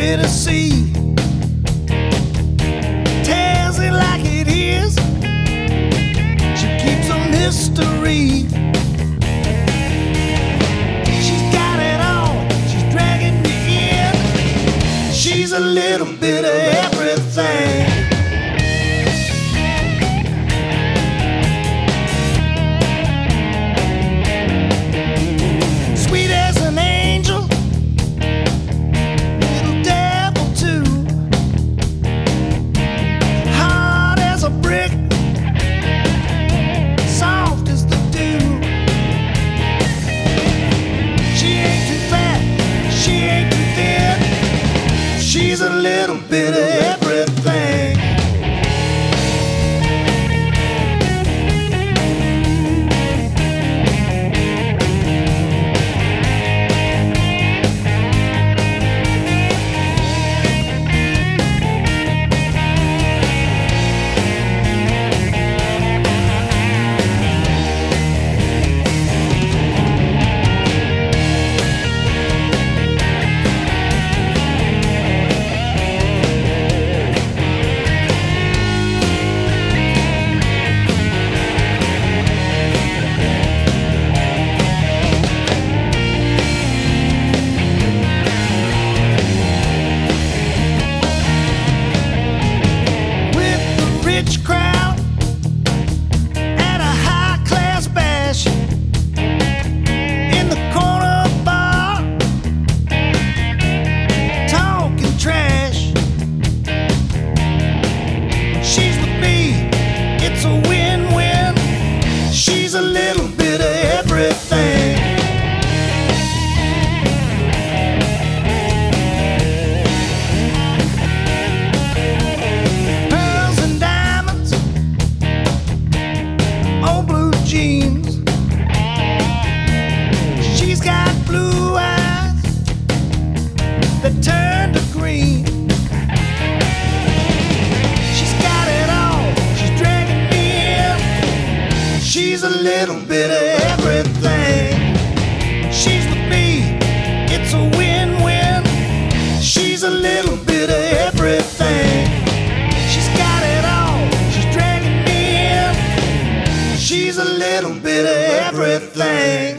bit of sea. Tells it like it is. She keeps a mystery. She's got it all. She's dragging me in. She's a little bit of everything. She's a little bit of everything. Rich crowd at a high-class bash in the corner bar, talking trash. She's the bee, it's a win-win. She's a little bit of everything. Jeans. She's got blue eyes that turn to green. She's got it all. She's dragging me in. She's a little bit of everything. She's the bee. It's a win-win. She's a little bit of everything. She's got it all. She's dragging me in. She's a little bit of everything.